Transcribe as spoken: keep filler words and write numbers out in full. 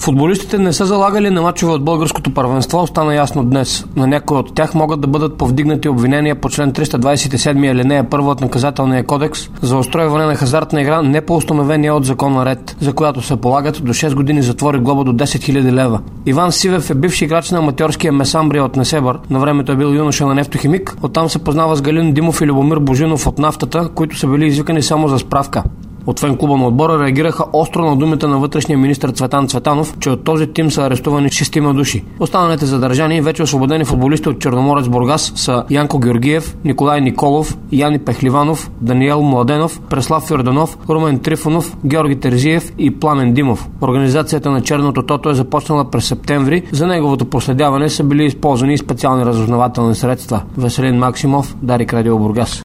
Футболистите не са залагали на мачове от българското първенство, стана ясно днес. На някои от тях могат да бъдат повдигнати обвинения по член триста двадесет и седем алинея първа от наказателния кодекс за устройване на хазартна игра не по установения от закона ред, за която се полагат до шест години затвор и глоба до десет хиляди лева. Иван Сивев е бивш играч на аматьорския Месамбрия от Несебър, на времето е бил юноша на Нефтохимик, оттам се познава с Галин Димов и Любомир Божинов от Нафтата, които са били извикани само за справка. От фен клуба на отбора реагираха остро на думите на вътрешния министър Цветан Цветанов, че от този тим са арестувани шестима души. Останалите задържани и вече освободени футболисти от Черноморец Бургас са Янко Георгиев, Николай Николов, Яни Пехливанов, Даниел Младенов, Преслав Йорданов, Румен Трифонов, Георги Терзиев и Пламен Димов. Организацията на Черното тото е започнала през септември. За неговото проследяване са били използвани и специални разузнавателни средства. Веселин Максимов, Дарик Радио Бургас.